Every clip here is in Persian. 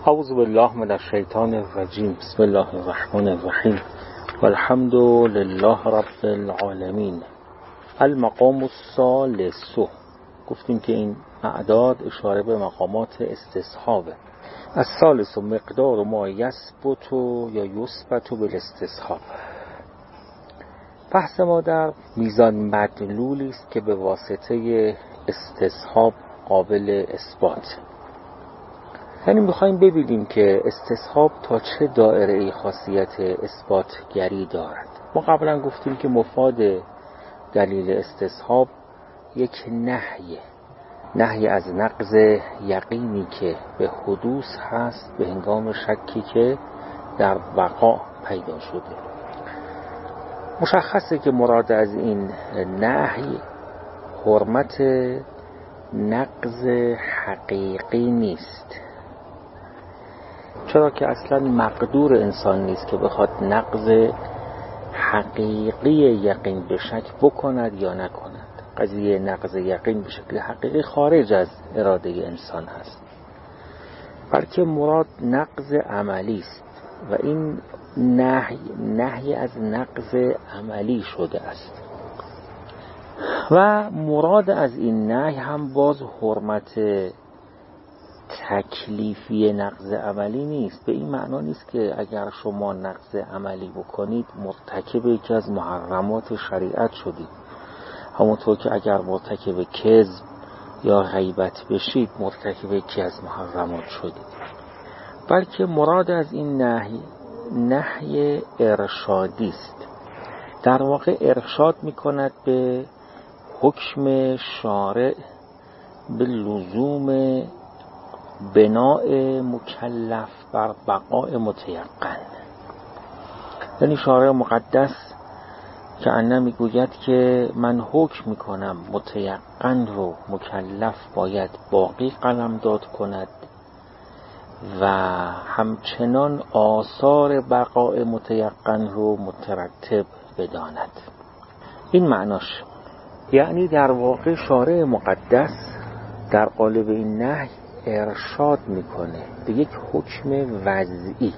اعوذ بالله من الشیطان الرجیم. بسم الله الرحمن الرحیم والحمد لله رب العالمین. المقام الثالث، گفتیم که این اعداد اشاره به مقامات استصحابه. الثالث مقدار ما یثبت یا یثبت بالاستصحاب. بحث ما در میزان مدلولی است که به واسطه استصحاب قابل اثبات. یعنی میخوایم ببینیم که استصحاب تا چه دایره خاصیت اثباتگری دارد. ما قبلا گفتیم که مفاد دلیل استصحاب یک نهی از نقض یقینی که به حدوث هست به هنگام شکی که در بقا پیدا شده. مشخصه که مراد از این نهی حرمت نقض حقیقی نیست، چرا که اصلا مقدور انسان نیست که بخواد نقض حقیقی یقین به شک بکند یا نکند. قضیه نقض یقین به شکل حقیقی خارج از اراده انسان هست، بلکه مراد نقض عملی است و این نهی از نقض عملی شده است. و مراد از این نهی هم باز حرمت تکلیفی نقض عملی نیست. به این معنا نیست که اگر شما نقض عملی بکنید مرتکب یکی از محرمات شریعت شدید، همونطور که اگر مرتکب کذب یا غیبت بشید مرتکب یکی از محرمات شدید. بلکه مراد از این نهی ارشادی است. در واقع ارشاد میکند به حکم شارع به لزوم بناء مکلف بر بقاء متیقن. یعنی شارع مقدس که انه میگوید که من حکم میکنم متیقن رو مکلف باید باقی قلمداد کند و همچنان آثار بقاء متیقن رو مترتب بداند. این معناش. یعنی در واقع شارع مقدس در قالب این نهی ارشاد میکنه به یک حکم وضعی،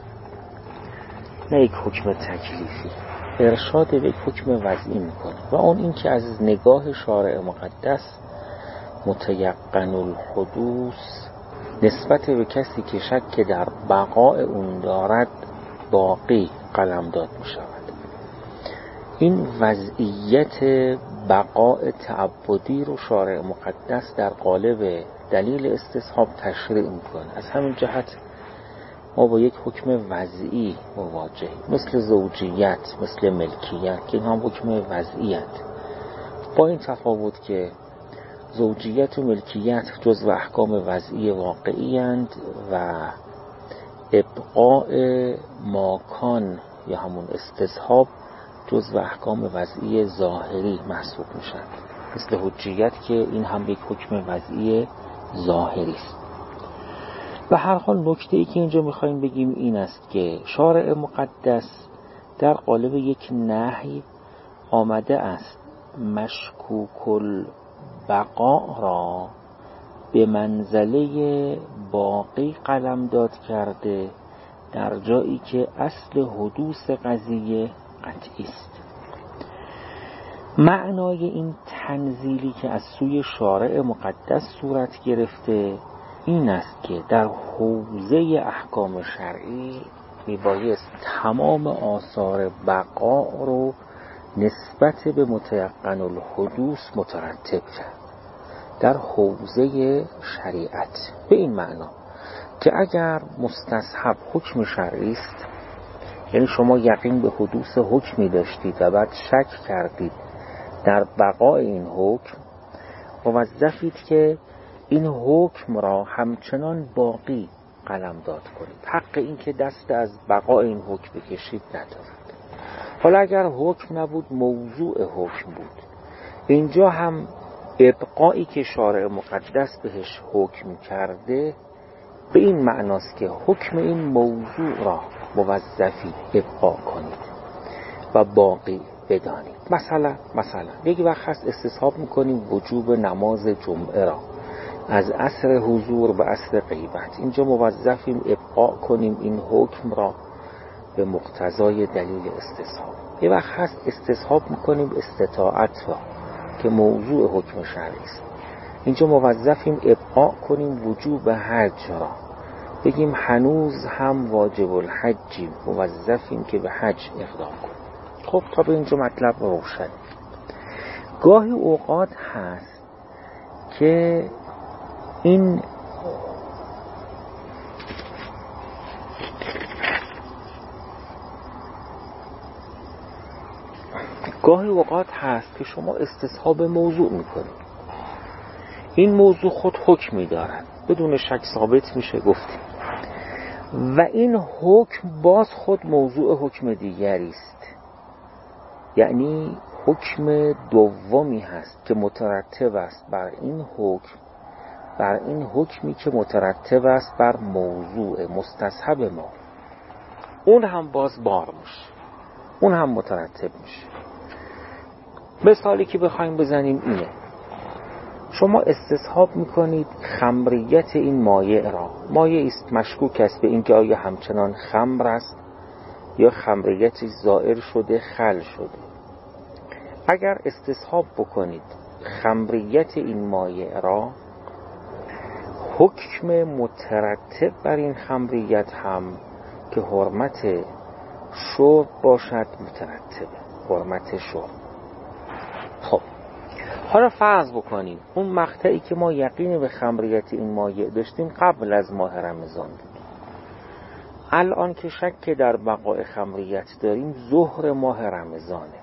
نه یک حکم تکلیفی. ارشاد به یک حکم وضعی میکنه و اون این که از نگاه شارع مقدس متیقن الحدوث نسبت به کسی که شک در بقاء اون دارد باقی قلمداد میشود. این وضعیت بقاء تعبدی رو شارع مقدس در قالب دلیل استصحاب تشریع میکنه. از همین جهت ما با یک حکم وضعی مواجهیم، مثل زوجیت، مثل ملکیت که این هم حکم وضعیت، با این تفاوت که زوجیت و ملکیت جزو احکام وضعی واقعی اند و ابقاء ماکان یا همون استصحاب جزو احکام وضعی ظاهری محسوب میشن، مثل حجیت که این هم یک حکم وضعی ظاهری است. و هر حال نکته‌ای که اینجا میخوایم بگیم این است که شارع مقدس در قالب یک نهی آمده است مشکوک البقاء را به منزله باقی قلمداد کرده، در جایی که اصل حدوث قضیه قطعی است. معنای این تنزیلی که از سوی شارع مقدس صورت گرفته این است که در حوزه احکام شرعی میبایست تمام آثار بقا رو نسبت به متیقن الحدوث مترتب کرد در حوزه شریعت. به این معنا که اگر مستصحب حکم شرعی است، یعنی شما یقین به حدوث حکمی داشتید و بعد شک کردید در بقاء این حکم، موظفید که این حکم را همچنان باقی قلمداد کنید. حق این که دست از بقاء این حکم بکشید ندارد. حالا اگر حکم نبود موضوع حکم بود، اینجا هم ابقایی که شارع مقدس بهش حکم کرده به این معناست که حکم این موضوع را موظفی ابقا کنید و باقی بدانید. مثلا یک وقت هست استصحاب میکنیم وجوب نماز جمعه را از عصر حضور به عصر غیبت. اینجا موظفیم ابقاء کنیم این حکم را به مقتضای دلیل استصحاب. یه وقت هست استصحاب میکنیم استطاعت را که موضوع حکم شرعی است. اینجا موظفیم ابقاء کنیم وجوب حج را، بگیم هنوز هم واجب الحجیم، موظفیم که به حج اقدام کنیم. خب تا به اینجا مطلب روشن. گاهی اوقات هست که این شما استصحاب موضوع میکنید. این موضوع خود حکمی دارد، بدون شک ثابت میشه گفتیم، و این حکم باز خود موضوع حکم دیگری است. یعنی حکم دومی هست که مترتب است بر این حکم، بر این حکمی که مترتب است بر موضوع مستصحب ما. اون هم باز بار میشه، اون هم مترتب میشه. مثالی که بخوایم بزنیم اینه: شما استصحاب میکنید خمریت این مایع را. مایع است مشکوک است به اینکه آیا همچنان خمر است یا خمریتی زائر شده خل شده. اگر استصحاب بکنید خمریت این مایع را، حکم مترتب بر این خمریت هم که حرمت شرب باشد مترتبه، حرمت شرب. خب حالا فرض بکنیم اون مقطعی که ما یقین به خمریت این مایع داشتیم قبل از ماه رمضان بود. الان که شک در بقای خمریت داریم ظهر ماه رمضانه.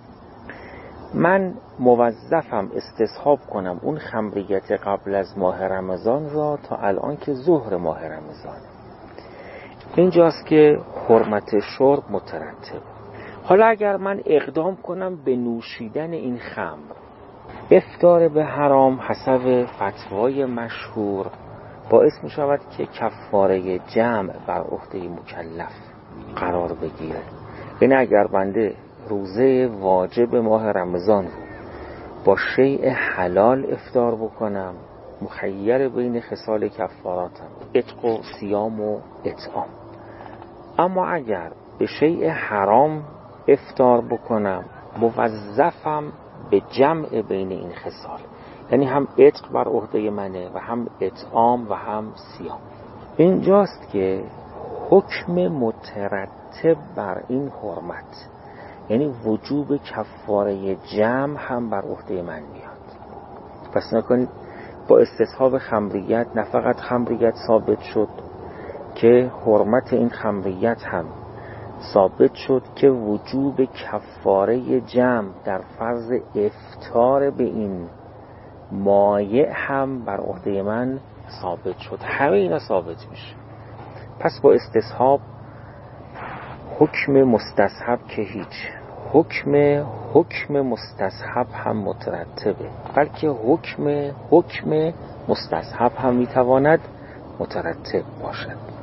من موظفم استصحاب کنم اون خمریت قبل از ماه رمضان را تا الان که ظهر ماه رمضانه. اینجاست که حرمت شرب مترتب. حالا اگر من اقدام کنم به نوشیدن این خمر، افطار به حرام حسب فتوای مشهور باعث می شود که کفاره جمع بر عهده مکلف قرار بگیره. یعنی اگر بنده روزه واجب ماه رمضان رو با شیء حلال افطار بکنم، مخیر بین خصال کفاراتم عتق و صیام و اطعام. اما اگر به شیء حرام افطار بکنم، موظفم به جمع بین این خصال، یعنی هم عتق بر عهده منه و هم اطعام و هم صیام. اینجاست که حکم مترتب بر این حرمت، یعنی وجوب کفاره جمع هم بر عهده من میاد. پس نکنید با استصحاب خمریت نه فقط خمریت ثابت شد که حرمت این خمریت هم ثابت شد که وجوب کفاره جمع در فرض افطار به این مایع هم بر عهده من ثابت شد. همه اینا ثابت میشه. پس با استصحاب حکم مستصحب که هیچ، حکم مستصحب هم مترتبه، بلکه حکم مستصحب هم میتواند مترتب باشد.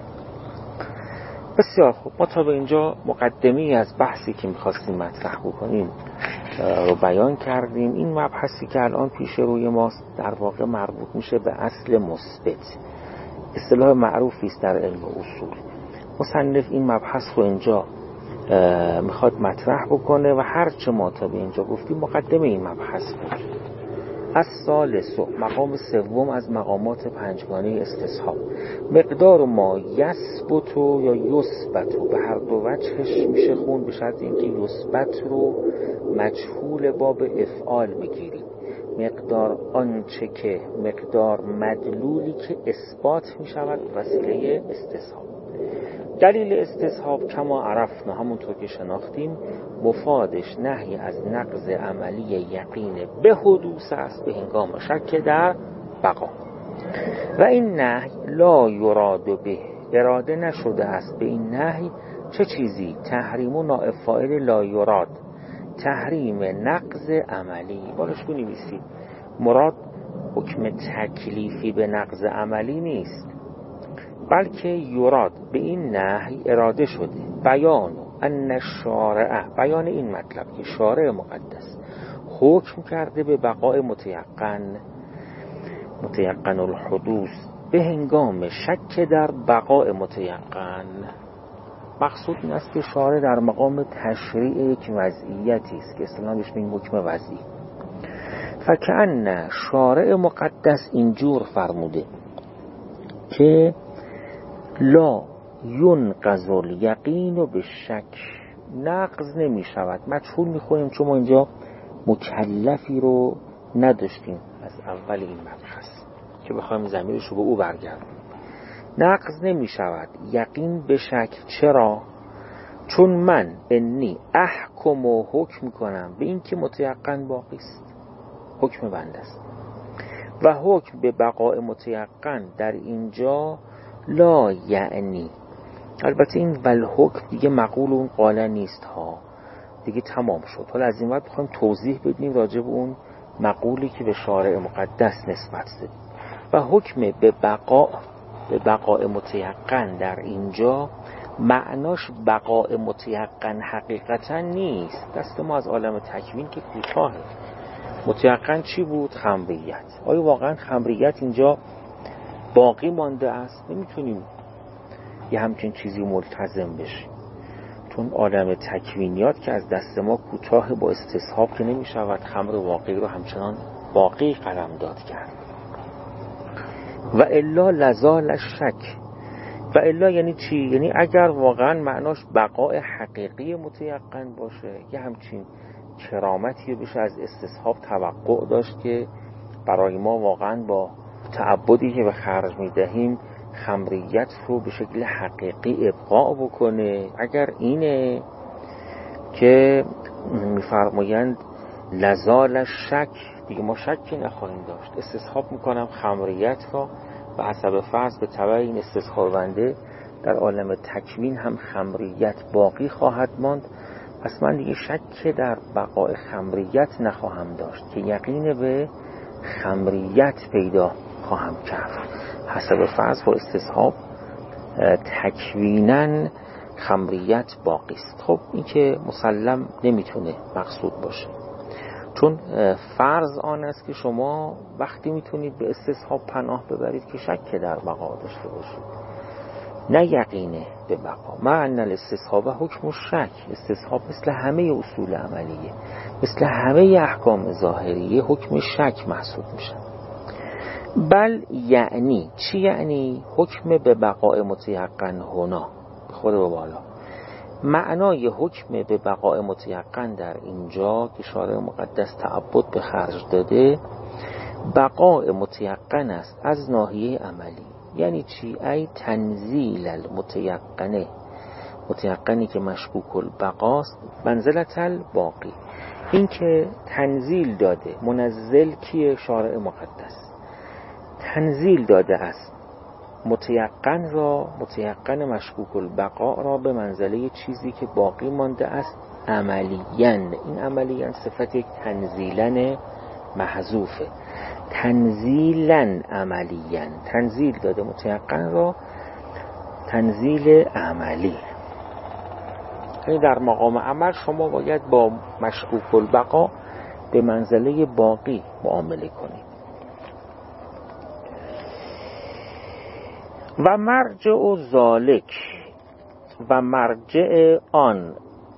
بسیار خوب، ما تا به اینجا مقدمه‌ای از بحثی که می‌خواستیم مطرح بکنیم رو بیان کردیم. این مبحثی که الان پیش روی ماست در واقع مربوط میشه به اصل مثبت، اصطلاح معروفی است در علم اصول. مصنف این مبحث رو اینجا میخواد مطرح بکنه و هر چه ما تا به اینجا گفتیم مقدمه این مبحث بود. از ثالث، مقام سوم از مقامات پنجگانه استصحاب، مقدار ما یثبت یا یثبت، به هر دو وجهش میشه خون، به شرط اینکه یثبت رو مجهول باب افعال بگیریم. مقدار آنچه که مقدار مدلولی که اثبات میشود وسیله استصحاب. دلیل استصحاب کما عرفنا، همونطور که شناختیم، مفادش نهی از نقض عملی یقین به حدوث است به هنگام شک در بقا. و این نهی لا یراد به، اراده نشده است به این نهی چه چیزی؟ تحریم و نائب فاعل لا یراد، تحریم نقض عملی. بالش بنویسید مراد حکم تکلیفی به نقض عملی نیست، بلکه یراد به این نهی اراده شده بیان ان الشارع، بیان این مطلب که شارع مقدس حکم کرده به بقای متیقن متیقن الحدوث به هنگام شک در بقاء متیقن. مقصود این است که شارع در مقام تشریع یک وضعیتی است که اصطلاحاً بهش میگیم حکم وضعی. فکأن شارع مقدس اینجور فرموده که لا ینقض الیقین به شک، نقض نمی شود. مجهول می خونیم چون ما اینجا مکلفی رو نداشتیم از اول این مبحث که بخوایم ضمیرش رو به او برگردیم. نقض نمی شود یقین به شک. چرا؟ چون من انی احکم و حکم کنم به این که متیقن باقی است، حکم بنده است، و حکم به بقاء متیقن در اینجا لا یعنی، البته این والحکم دیگه مقول اون قاله نیست ها، دیگه تمام شد. حالا از این بعد بخوایم توضیح بدیم راجع به اون مقولی که به شارع مقدس نسبت دادیم. و حکم به بقاء متیقن در اینجا معناش بقاء متیقن حقیقتا نیست. دست ما از عالم تکوین که کوتاهه. متیقن چی بود؟ خمریت. آیا واقعا خمریت اینجا باقی مانده است؟ نمیتونیم یه همچین چیزی ملتزم بشیم، چون عالم تکوینیات که از دست ما کوتاه با استصحاب که نمیشود خمر واقعی رو همچنان باقی قلمداد کرد. و الا لزال شک. و الا یعنی چی؟ یعنی اگر واقعا معناش بقاء حقیقی متیقن باشه، یه همچین کرامتی بشه از استصحاب توقع داشت که برای ما واقعا با تعبدی که به خرج میدهیم خمریت رو به شکل حقیقی ابقاء بکنه. اگر اینه که میفرمایند لزال شک، دیگه ما شکی نخواهیم داشت. استصحاب میکنم خمریت را و حسب فرض به تبع این استصحاب بنده در عالم تکوین هم خمریت باقی خواهد ماند. پس من دیگه شک در بقاء خمریت نخواهم داشت که یقین به خمریت پیدا خواهم کرد. حسب فرض با استصحاب تکویناً خمریت باقی است. خب این که مسلم نمیتونه مقصود باشه، چون فرض آن است که شما وقتی میتونید به استصحاب پناه ببرید که شک در بقا داشته باشید، نه یقینه به بقا. معنی الاستصحاب حکم شک. استصحاب مثل همه اصول عملیه، مثل همه احکام ظاهریه حکم شک محسوب میشه. بل یعنی چی؟ یعنی حکم به بقاء متیقن هنا خود به بالا. معنای حکم به بقاء متیقن در اینجا که شارع مقدس تعبد به خرج داده، بقاء متیقن است از ناحیه عملی. یعنی چی؟ ای تنزیل المتیقنه، متیقنی که مشکوک البقاست، منزلت الباقی. این که تنزیل داده، منزل کیه؟ شارع مقدس. تنزیل داده است متیقن را، متیقن مشکوک البقاء را به منزله چیزی که باقی مانده است عملیاً. این عملیاً صفت یک تنزیلن محذوفه. تنزیلاً عملیاً، تنزیل داده متیقن را تنزیل عملی. یعنی در مقام عمل شما باید با مشکوک البقاء به منزله باقی معامله کنید. و مرجع ذالک، و مرجع آن،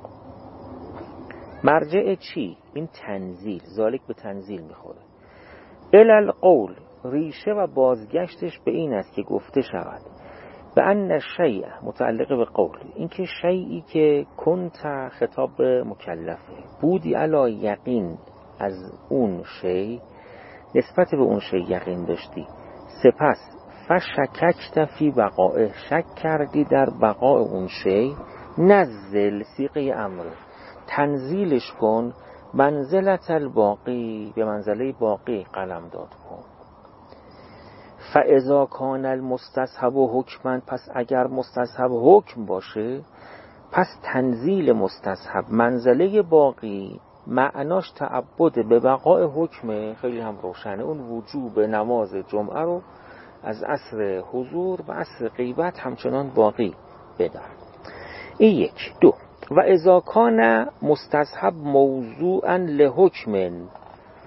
مرجع چی؟ این تنزیل، ذالک به تنزیل میخوره. الالقول، ریشه و بازگشتش به این است که گفته شود و ان شیء متعلق به قول، این که شیئی که کنت خطاب به مکلفه، بودی علی یقین از اون شیء، نسبت به اون شیء یقین داشتی، سپس فشککت فی بقائه، شک کردی در بقاء اون شی، نزل صیغه امر، تنزیلش کن، منزلت الباقی، به منزله باقی قلم داد کن. فاذا کان المستصحب حکما، پس اگر مستصحب حکم باشه، پس تنزیل مستصحب منزله باقی معناش تعبد به بقاء حکم. خیلی هم روشنه. اون وجوب نماز جمعه رو از عصر حضور و عصر غیبت همچنان باقی بدار. این یک. دو، و اذا کان مستصحب موضوعا لحکم،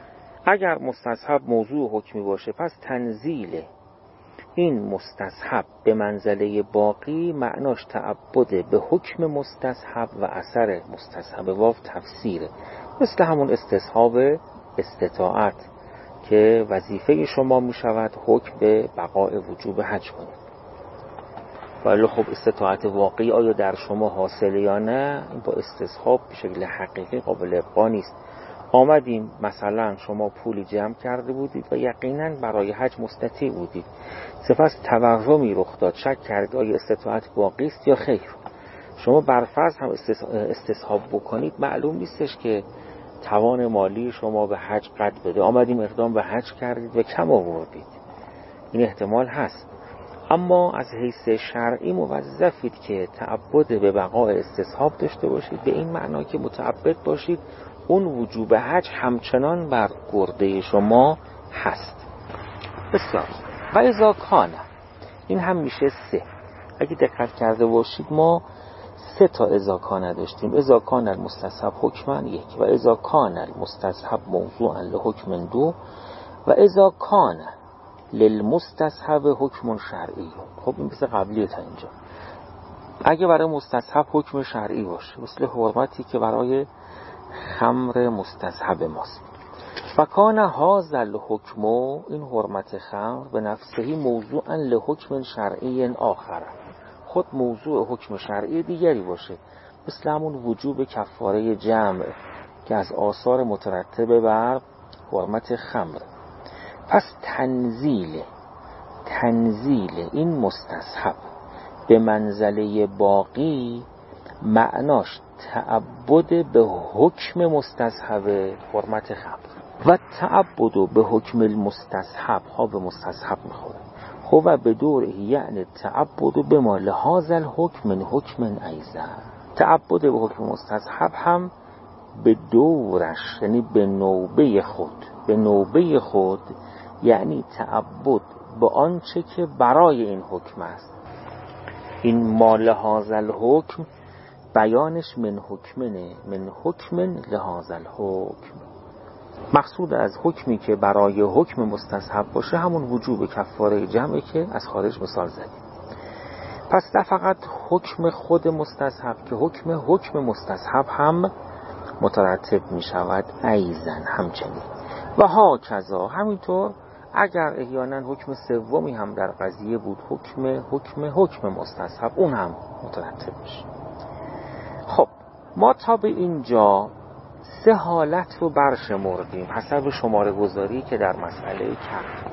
اگر مستصحب موضوع حکمی باشه، پس تنزیل این مستصحب به منزله باقی معناش تعبد به حکم مستصحب و اثر مستصحب واو تفسیره. مثل همون استصحاب استطاعت که وظیفه شما می شود حکم به بقاء وجوب حج کنید. ولی خب استطاعت واقعی آیا در شما حاصله یا نه، این با استصحاب به شکل حقیقی قابل ابقا نیست. آمدیم مثلا شما پولی جمع کرده بودید و یقینا برای حج مستطیع بودید، سپس تورمی رخ داد، شک کردید آیا استطاعت واقعی است یا خیر. شما برفرض هم استصحاب بکنید، معلوم نیستش که توان مالی شما به حج قد بده. آمدیم اقدام به حج کردید و کم آوردید، این احتمال هست. اما از حیث شرعی موظفید که تعبد به بقاء استصحاب داشته باشید، به این معنا که متعبد باشید اون وجوب حج همچنان بر گرده شما هست. بسیار. و اذا کان، این هم میشه 3. اگه دقت کرده باشید ما 3 تا اذا کان داشتیم. اذا کان المستصحب حکما 1، و اذا کان المستصحب موضوعا لحکم 2، و اذا کان للمستصحب حکم شرعی. خب این مثل قبلیه تا اینجا. اگه برای مستصحب حکم شرعی باشه، مثل حرمتی که برای خمر مستصحب ماست، فکان هذا الحکم، این حرمت خمر به نفسه موضوعا لحکم شرعی آخر، خود موضوع حکم شرعی دیگری باشه، مثل همون وجوب کفاره جمع که از آثار مترتبه بر حرمت خمر. پس تنزیل این مستصحب به منزله باقی معناش تعبد به حکم مستصحب حرمت خمر، و تعبد به حکم المستصحب ها به مستصحب میخوره. خب به دور یعنی تعبد به ما لحاظ الحکم من حکم ایزا، تعبد به حکم مستصحب هم به دورش، یعنی به نوبه خود یعنی تعبد به آنچه که برای این حکم است. این ما لحاظ الحکم بیانش من حکم لحاظ الحکم. مقصود از حکمی که برای حکم مستصحب باشه همون وجوب کفاره جمعی که از خارج مثال زدیم. پس نه فقط حکم خود مستصحب که حکم مستصحب هم مترتب می شود ایزن همچنین. و ها کذا همینطور اگر احیانا حکم سومی هم در قضیه بود، حکم مستصحب، اون هم مترتب میشه. خب ما تا به اینجا 3 حالت رو برشمردیم حسب شماره گذاری که در مسئله کرد.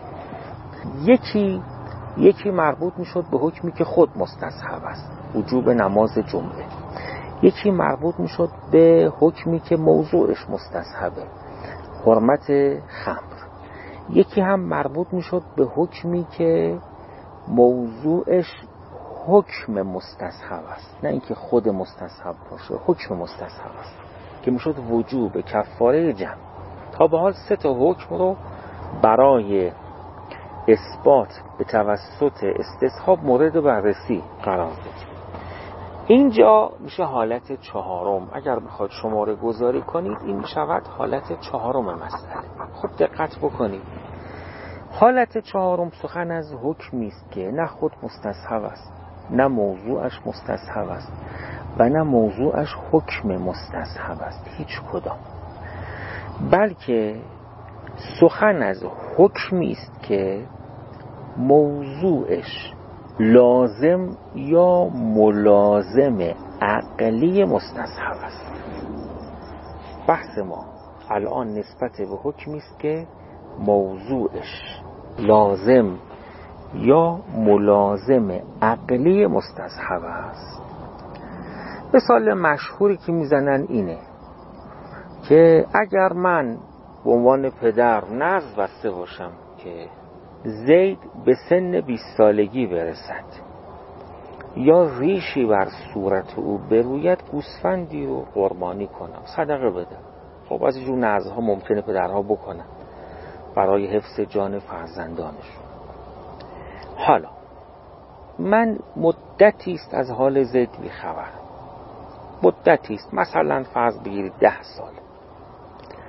یکی مربوط میشد به حکمی که خود مستصحب است، وجوب نماز جمعه. یکی مربوط میشد به حکمی که موضوعش مستصحبه، حرمت خمر. یکی هم مربوط میشد به حکمی که موضوعش حکم مستصحب است، نه اینکه خود مستصحب باشه، حکم مستصحب است که میشد وجوب کفاره جمع. تا به حال 3 تا حکم رو برای اثبات به توسط استصحاب مورد بررسی قرار دادیم. اینجا میشه حالت 4. اگر بخواد شماره گذاری کنید این میشود حالت 4 مسئله. خب دقت بکنید، حالت 4 سخن از حکمی است که نه خود مستصحب است، نه موضوعش مستصحب است و نه موضوعش حکم مستصحب است، هیچ کدام، بلکه سخن از حکمی است که موضوعش لازم یا ملازم عقلی مستصحب است. بحث ما الان نسبت به حکمی است که موضوعش لازم یا ملازم عقلی مستصحب است. مثال مشهوری که میزنن اینه که اگر من به عنوان پدر نذر بسته باشم که زید به سن 20 سالگی برسد یا ریشی بر صورت او بروید، گوسفندی رو قربانی کنم، صدقه بدم. خب از اینجور نذرها ممکنه پدرها بکنن برای حفظ جان فرزندانشون. حالا من مدتی است از حال زید بی‌خبرم، مدتی است، مثلا فرض بگیرید 10 سال.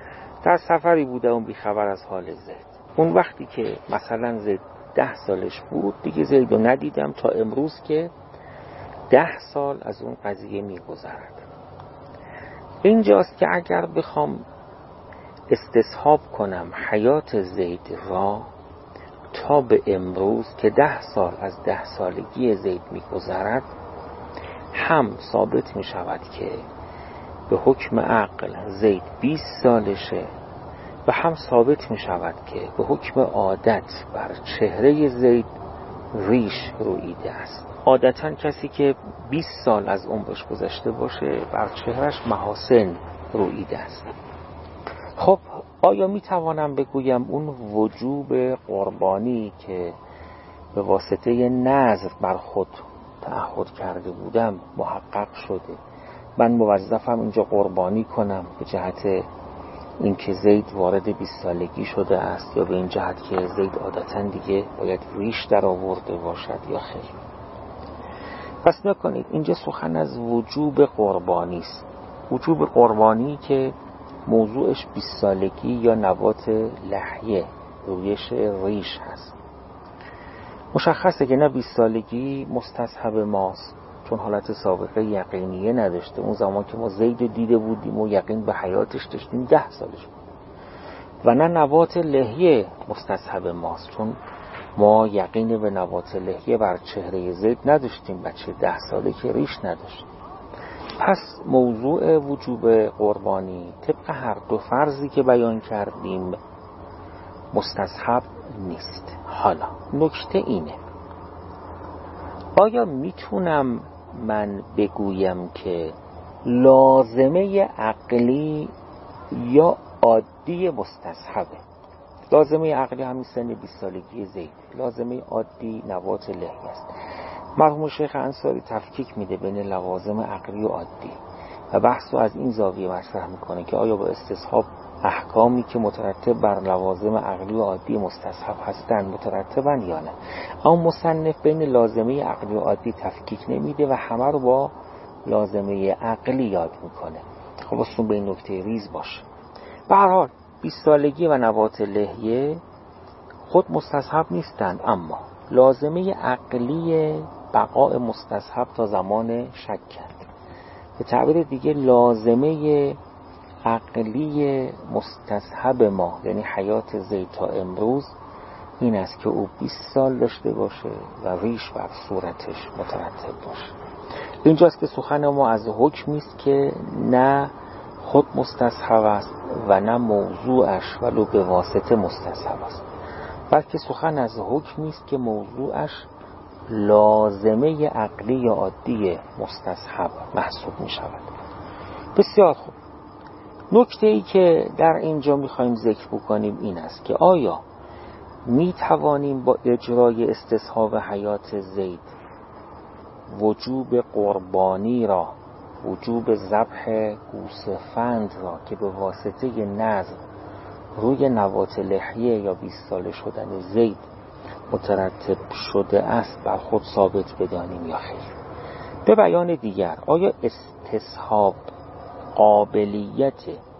در سفری بوده اون بیخبر از حال زید. اون وقتی که مثلا زید 10 سالش بود دیگه زید رو ندیدم تا امروز که 10 سال از اون قضیه میگذرد. اینجاست که اگر بخوام استصحاب کنم حیات زید را تا به امروز که 10 سال از 10 سالگی زید میگذرد، هم ثابت می شود که به حکم عقل زید 20 سالشه و هم ثابت می شود که به حکم عادت بر چهره زید ریش رویده است. عادتا کسی که 20 سال از عمرش گذشته باشه بر چهرش محاسن رویده است. خب آیا می توانم بگویم اون وجوب قربانی که به واسطه نذر بر خود تعهد کرده بودم محقق شده، من موظفم اینجا قربانی کنم به جهت اینکه زید وارد 20 سالگی شده است، یا به این جهت که زید عادتاً دیگه باید ریش در آورده باشد، یا خیر؟ پس نکنید اینجا سخن از وجوب قربانی است. وجوب قربانی که موضوعش 20 سالگی یا نبات لحیه، رویش ریش هست. مشخصه که نه 20 سالگی مستصحب ماست، چون حالت سابقه یقینیه نداشته. اون زمان که ما زید دیده بودیم و یقین به حیاتش داشتیم 10 سالش بود. و نه نبات لحیه مستصحب ماست، چون ما یقین به نبات لحیه بر چهره زید نداشتیم، بچه 10 ساله که ریش نداشت. پس موضوع وجوب قربانی طبق هر دو فرضی که بیان کردیم مستصحب نیست. حالا نکته اینه، آیا میتونم من بگویم که لازمه عقلی یا عادی مستصحبه؟ لازمه عقلی همین سن 20 سالگی زید، لازمه عادی نبات لحیه است. مرحوم شیخ انصاری تفکیک میده بین لوازم عقلی و عادی و بحث رو از این زاویه مطرح میکنه که آیا با استصحاب احکامی که مترتب بر لوازم عقلی و عادی مستصحب هستند مترتبن یا نه. اما مصنف بین لازمه عقلی و عادی تفکیک نمیده و همه رو با لازمه عقلی یاد میکنه. خب اصلا به این نکته ریز باشه. به هر حال 20 سالگی و نبات لحیه خود مستصحب نیستند، اما لازمه عقلی بقاء مستصحب تا زمان شک کرد. به تعبیر دیگه لازمه عقلی مستصحب ما یعنی حیات زید تا امروز این است که او 20 سال داشته باشه و ریش بر صورتش مترتب باشه. اینجاست که سخن ما از حکمی است که نه خود مستصحب است و نه موضوعش ولو به واسطه مستصحب است، بلکه سخن از حکمی است که موضوعش لازمه عقلی یا عادی مستصحب محسوب می شود. بسیار خوب. نکته ای که در اینجا می خواهیم ذکر بکنیم این است که آیا می توانیم با اجرای استصحاب حیات زید وجوب قربانی را، وجوب ذبح گوسفند را که به واسطه نذر روی نبات لحیه یا 20 ساله شدن زید مترتب شده است بر خود ثابت بدانیم یا خیر؟ به بیان دیگر، آیا استصحاب قابلیت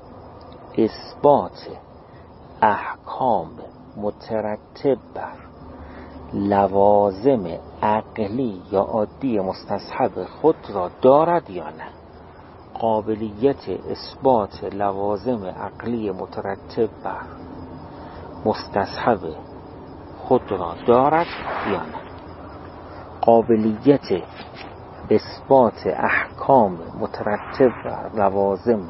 اثبات احکام مترتب بر لوازم عقلی یا عادی مستصحب خود را دارد یا نه؟ قابلیت اثبات لوازم عقلی مترتب بر مستصحب خود را دارد یا نه؟ قابلیت اثبات احکام مترتب بر لوازم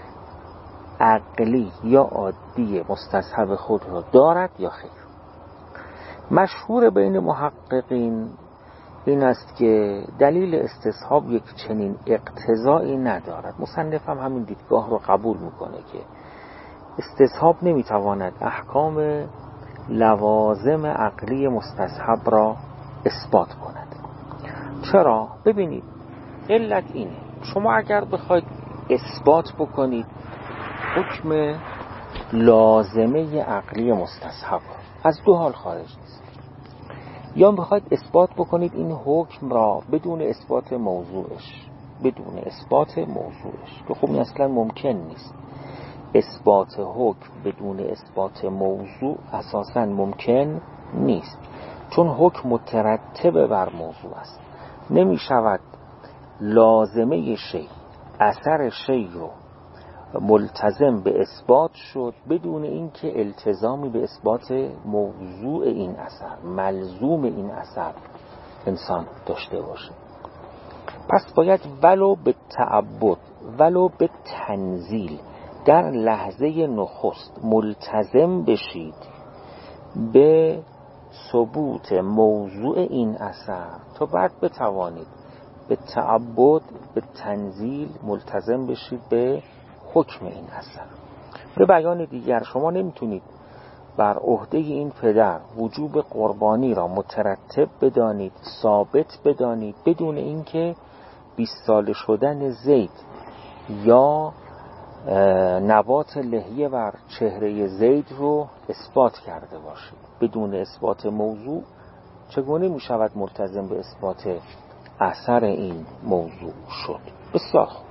عقلی یا عادی مستصحب خود را دارد یا خیر؟ مشهور بین محققین این است که دلیل استصحاب یک چنین اقتضایی ندارد. مصنف هم همین دیدگاه رو قبول میکنه که استصحاب نمیتواند احکام لوازم عقلی مستصحب را اثبات کند. چرا؟ ببینید علت اینه، شما اگر بخواید اثبات بکنید حکم لازمه عقلی مستصحب از دو حال خارج نیست، یا بخواید اثبات بکنید این حکم را بدون اثبات موضوعش، که خب این اصلا ممکن نیست، اثبات حکم بدون اثبات موضوع اساساً ممکن نیست، چون حکم مترتب بر موضوع است. نمی شود لازمه شی، اثر شی رو ملتزم به اثبات شد بدون اینکه التزامی به اثبات موضوع این اثر، ملزوم این اثر انسان داشته باشه. پس باید ولو به تعبد، ولو به تنزیل در لحظه نخست ملتزم بشید به ثبوت موضوع این اثر تا بعد بتوانید به تعبد، به تنزیل ملتزم بشید به حکم این اثر. به بیان دیگر شما نمیتونید بر عهده این پدر وجوب قربانی را مترتب بدانید، ثابت بدانید بدون اینکه 20 ساله شدن زید یا نبات لحیه بر چهره زید رو اثبات کرده باشید. بدون اثبات موضوع چگونه می شود ملتزم به اثبات اثر این موضوع شد؟ بسیار خوب.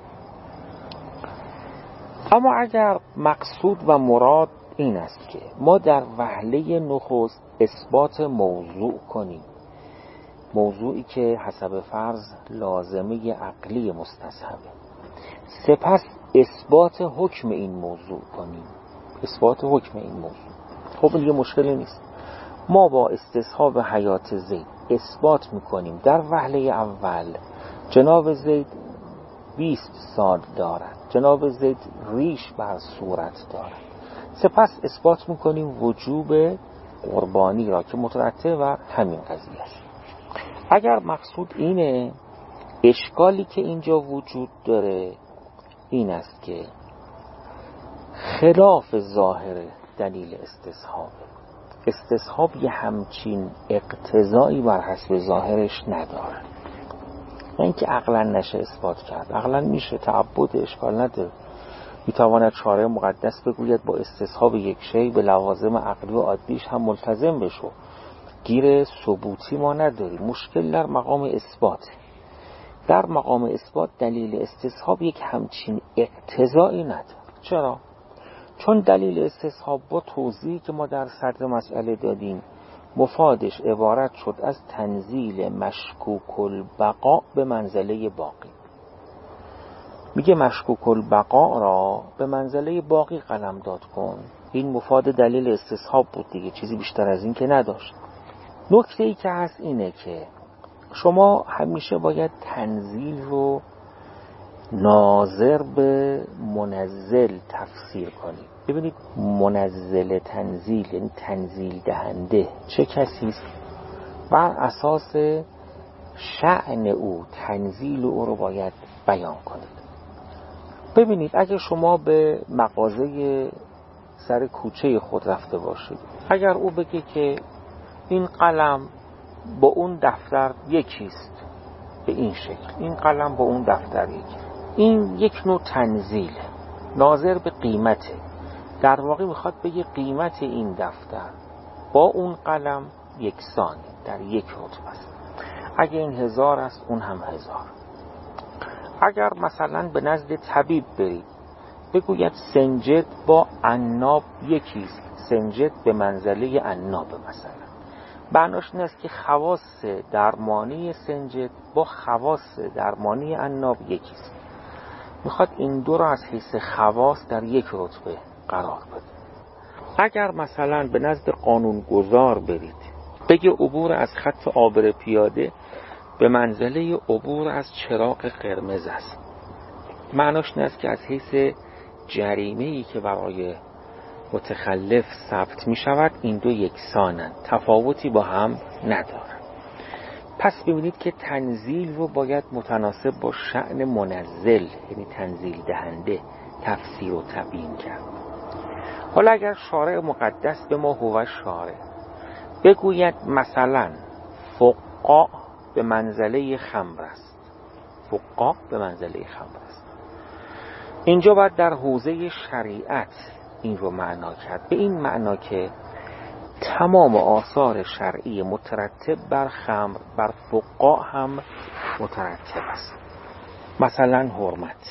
اما اگر مقصود و مراد این است که ما در وهله نخست اثبات موضوع کنیم، موضوعی که حسب فرض لازمه عقلی مستصحبه، سپس اثبات حکم این موضوع کنیم، اثبات حکم این موضوع، خب این یه مشکلی نیست. ما با استصحاب حیات زید اثبات میکنیم در وهله اول جناب زید 20 سال دارد، جناب زید ریش بر صورت دارد، سپس اثبات میکنیم وجوب قربانی را که مترتب بر همین قضیه است. اگر مقصود اینه، اشکالی که اینجا وجود داره این است که خلاف ظاهر دلیل استصحاب یه همچین اقتضایی بر حسب ظاهرش نداره، نه اینکه عقلا نشه اثبات کرد، عقلا میشه، تعبد اشکال نداره. میتواند شارع مقدس بگوید با استصحاب یک شی به لوازم عقلی و عادیش هم ملتزم بشو، گیر ثبوتی ما نداریم. مشکل در مقام اثبات. در مقام اثبات دلیل استصحاب یک همچین اقتضایی نداره. چرا؟ چون دلیل استصحاب با توضیحی که ما در صدر مسئله دادیم مفادش عبارت شد از تنزیل مشکوک البقاء به منزله باقی. میگه مشکوک البقاء را به منزله باقی قلمداد کن. این مفاد دلیل استصحاب بود دیگه، چیزی بیشتر از این که نداشت. نکته ای که هست اینه که شما همیشه باید تنزیل رو ناظر به منزل تفسیر کنید. ببینید منزل تنزیل یعنی تنزیل دهنده چه کسی است، بر اساس شأن او تنزیل او رو باید بیان کنید. ببینید اگه شما به مغازه سر کوچه خود رفته باشید، اگر او بگه که این قلم با اون دفتر یکیست به این شکل، این قلم با اون دفتر یکی، این یک نوع تنزیل ناظر به قیمته. در واقع میخواد بگه قیمت این دفتر با اون قلم یکسانه، در یک رتبه است. اگه این 1000 است اون هم 1000. اگر مثلا به نزد طبیب برید بگوید سنجد با عناب یکیست، سنجد به منزله عناب مثلا، معناش این است که خواص درمانی سنجد با خواص درمانی عناب یکیست. میخواد این دو را از حیث خواص در یک رتبه قرار بده. اگر مثلا به نزد قانونگذار برید بگه عبور از خط عابر پیاده به منزله عبور از چراغ قرمز است، معناش این است که از حیث جریمه‌ای که برای متخلف ثبت می شود این دو یکسانند، تفاوتی با هم ندارند. پس ببینید که تنزیل رو باید متناسب با شأن منزل یعنی تنزیل دهنده تفسیر و تبیین کرد. حالا اگر شارع مقدس به ما هو شارع بگوید مثلا فقاع به منزله خمر است، فقاع به منزله خمر است، اینجا باید در حوزه شریعت این رو معنا کرد، به این معنا که تمام آثار شرعی مترتب بر خمر بر فقاع هم مترتب است. مثلا حرمت،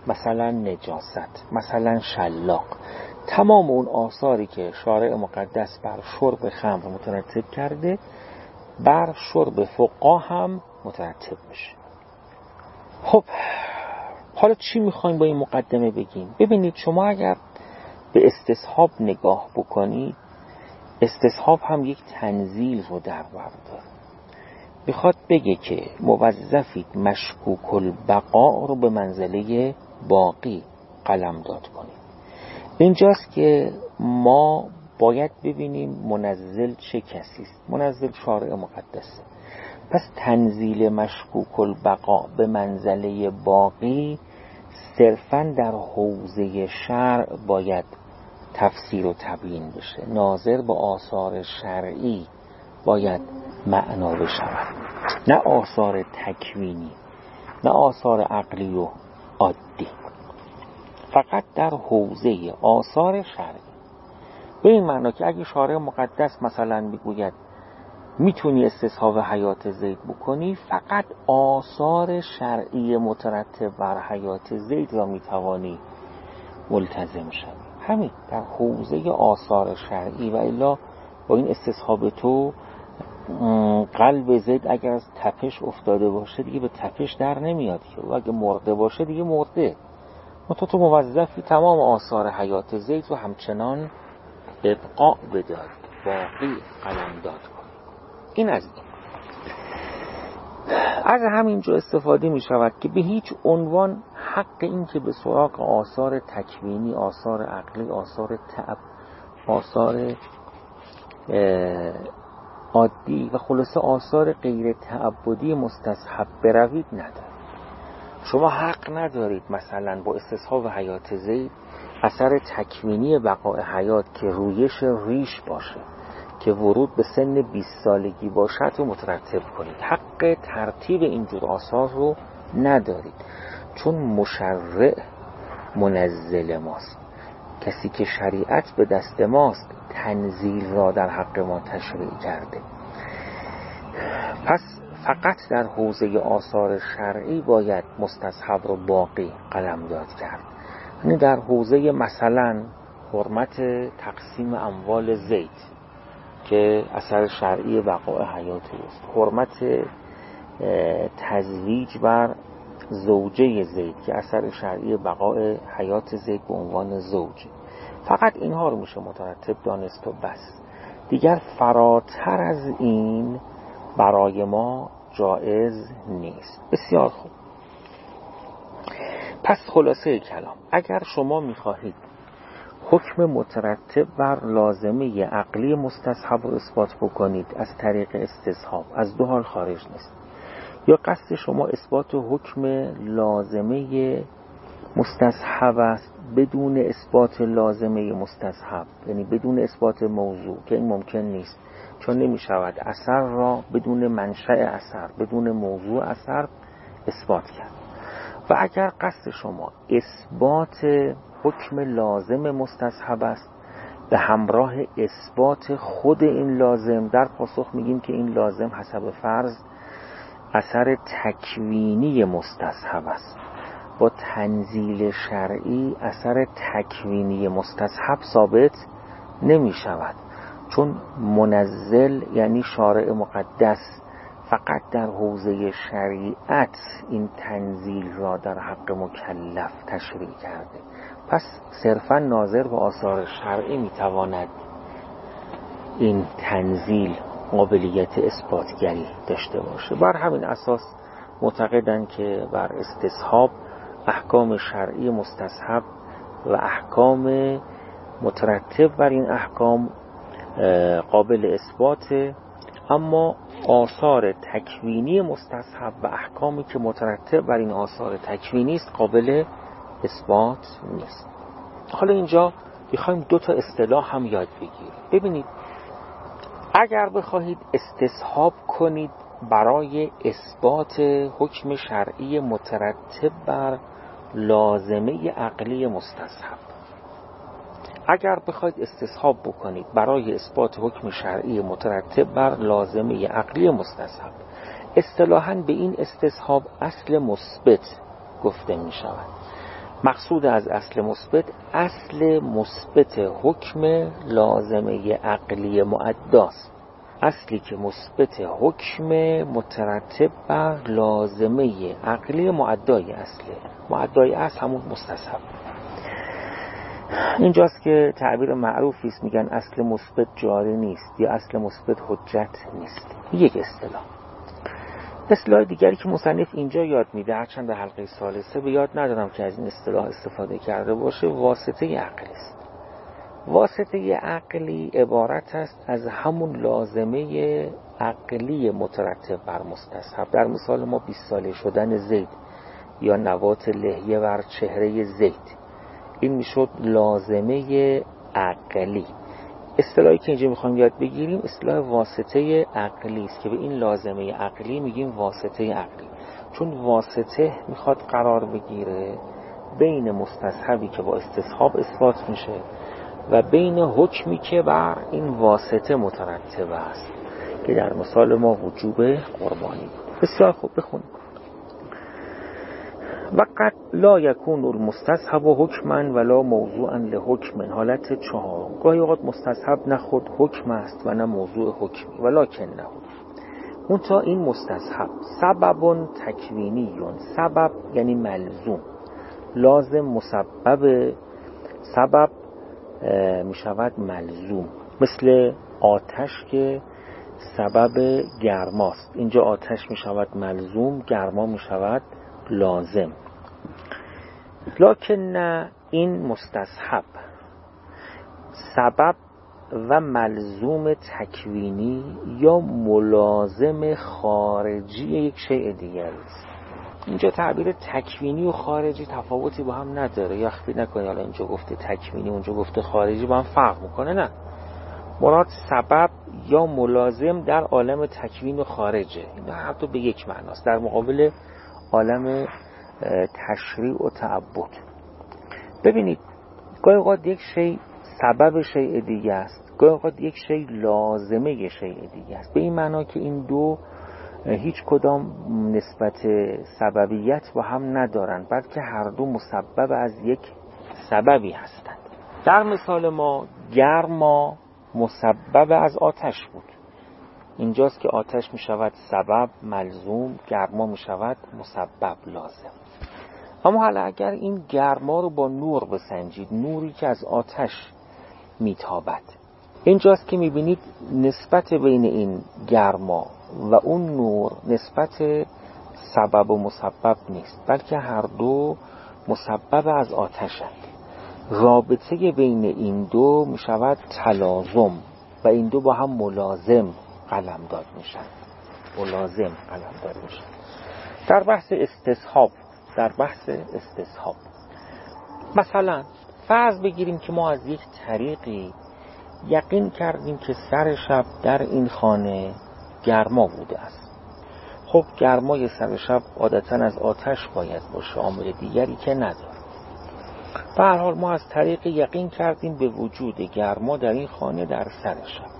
مثلا نجاست، مثلا شلاق، تمام اون آثاری که شارع مقدس بر شرب خمر مترتب کرده بر شرب فقها هم مترتب میشه. خب حالا چی میخوایم با این مقدمه بگیم؟ ببینید شما اگر به استصحاب نگاه بکنید، استصحاب هم یک تنزیل رو در بر داره. میخواد بگه که موظفید مشکوک البقا رو به منزله باقی قلمداد کنید. اینجاست که ما باید ببینیم منزل چه کسی است. منزل شارع مقدسه. پس تنزیل مشکوک البقا به منزله باقی صرفاً در حوزه شرع باید تفسیر و تبیین بشه، ناظر به آثار شرعی باید معنا بشود، نه آثار تکوینی، نه آثار عقلی و عادی، فقط در حوزه آثار شرعی. به این معنا که اگه شارع مقدس مثلا میگوید میتونی استصحاب حیات زید بکنی، فقط آثار شرعی مترتب بر حیات زید را میتوانی ملتزم شوی، همین در حوزه آثار شرعی. و الا با این استصحاب تو قلب زید اگر از تپش افتاده باشه دیگه به تپش در نمیاد، و اگه مرده باشه دیگه مرده. تو موظفی تمام آثار حیات زید رو همچنان ابقاء بدار، باقی قلمداد کن. این از این. از همینجا استفاده می شود که به هیچ عنوان حق این که به سراغ آثار تکوینی، آثار عقلی، آثار آثار عادی و خلاصه آثار غیر تعبدی مستصحب بروید ندارید. شما حق ندارید مثلا با استصحاب حیات زید اثر تکوینی بقای حیات که رویش ریش باشه، که ورود به سن 20 سالگی باشد رو مترتب کنید. حق ترتیب اینجور آثار رو ندارید، چون مشرع منزل ماست. کسی که شریعت به دست ماست تنزیل را در حق ما تشریع کرده. پس فقط در حوزه آثار شرعی باید مستصحب رو باقی قلمداد کرد. یعنی در حوزه مثلا حرمت تقسیم اموال زید که اثر شرعی بقای حیات است، حرمت تزویج بر زوجه زید که اثر شرعی بقای حیات زید به عنوان زوج، فقط اینها رو میشه مترتب دانست و بس. دیگر فراتر از این برای ما جایز نیست. بسیار خوب. پس خلاصه کلام، اگر شما میخواهید حکم مترتب بر لازمه عقلی مستصحب رو اثبات بکنید از طریق استصحاب، از دو حال خارج نیست. یا قصد شما اثبات حکم لازمه مستصحب است بدون اثبات لازمه مستصحب، یعنی بدون اثبات موضوع، که این ممکن نیست، چون نمی شود اثر را بدون منشأ اثر، بدون موضوع اثر اثبات کرد. و اگر قصد شما اثبات حکم لازم مستصحب است به همراه اثبات خود این لازم، در پاسخ میگیم که این لازم حسب فرض اثر تکوینی مستصحب است. با تنزیل شرعی اثر تکوینی مستصحب ثابت نمی شود، چون منزل یعنی شارع مقدس فقط در حوزه شریعت این تنزیل را در حق مکلف تشریع کرده. پس صرفا ناظر به آثار شرعی میتواند این تنزیل قابلیت اثباتگری داشته باشه. بر همین اساس معتقدند که بر استصحاب احکام شرعی مستصحب و احکام مترتب بر این احکام قابل اثباته، اما آثار تکوینی مستصحب و احکامی که مترتب بر این آثار تکوینی است قابل اثبات نیست. حالا اینجا میخوایم دو تا اصطلاح هم یاد بگیریم. ببینید، اگر بخواهید استصحاب کنید برای اثبات حکم شرعی مترتب بر لازمه عقلی مستصحب، اگر بخواید استصحاب بکنید برای اثبات حکم شرعی مترتب بر لازمه عقلی مستصحب، اصطلاحاً به این استصحاب اصل مثبت گفته می شود. مقصود از اصل مثبت، اصل مثبت حکم لازمه عقلی معداست. اصلی که مثبت حکم مترتب بر لازمه عقلی معدای اصله. معدای اصل همون مستصحب. اینجاست که تعبیر معروفی است، میگن اصل مثبت جاری نیست یا اصل مثبت حجت نیست. یک اصطلاح دیگری که مصنف اینجا یاد میده، هرچند در حلقه ثالثه به یاد ندارم که از این اصطلاح استفاده کرده باشه، واسطه عقلی است. واسطه عقلی عبارت است از همون لازمه عقلی مترتب بر مستصحب. در مثال ما 20 ساله شدن زید یا نبات لحیه بر چهره زید، این میشد لازمه عقلی. اصطلاحی که اینجا میخوایم یاد بگیریم اصطلاح واسطه عقلی است که به این لازمه عقلی میگیم واسطه عقلی، چون واسطه میخواد قرار بگیره بین مستصحبی که با استصحاب اثبات میشه و بین حکمی که بر این واسطه مترتب است که در مثال ما وجوب قربانی. بسیار خوب بخونیم. وقت لا یکون المستصحب حکما ولا موضوعا لحکم. حالت 4، گاهی اوقات مستصحب نه خود حکم است و نه موضوع حکمی، ولکن نه اون تا این مستصحب سبب تکوینی، سبب یعنی ملزوم، لازم مسبب سبب می شود ملزوم، مثل آتش که سبب گرماست، اینجا آتش می شود ملزوم، گرما می شود لازم. لکن نه این مستصحب سبب و ملزوم تکوینی یا ملازم خارجی یک شیء دیگر است. اینجا تعبیر تکوینی و خارجی تفاوتی با هم نداره، یا اخفی نکنید حالا اینجا گفته تکوینی اونجا گفته خارجی با هم فرق میکنه. نه، مراد سبب یا ملازم در عالم تکوین و خارجه. این هر دو به یک معناست، در مقابل عالم تشریع و تعبد. ببینید گاهی اوقات یک شی سبب شیء دیگه است، گاهی اوقات یک شی لازمه شیء دیگه است، به این معنا که این دو هیچ کدام نسبت سببیت با هم ندارند، بلکه هر دو مسبب از یک سببی هستند. در مثال ما گرما مسبب از آتش بود، اینجاست که آتش می شود سبب ملزوم، گرما می شود مسبب لازم. اما حالا اگر این گرما رو با نور بسنجید، نوری که از آتش می تابد، اینجاست که می بینید نسبت بین این گرما و اون نور نسبت سبب و مسبب نیست، بلکه هر دو مسبب از آتشند. رابطه بین این دو می شود تلازم و این دو با هم ملازم قلمداد میشن، ملازم قلمداد میشن. در بحث استصحاب مثلا فرض بگیریم که ما از یک طریقی یقین کردیم که سر شب در این خانه گرما بوده است. خب گرمای سر شب عادتاً از آتش باید باشه، عامل دیگری که نداره. به هر حال ما از طریق یقین کردیم به وجود گرما در این خانه در سر شب.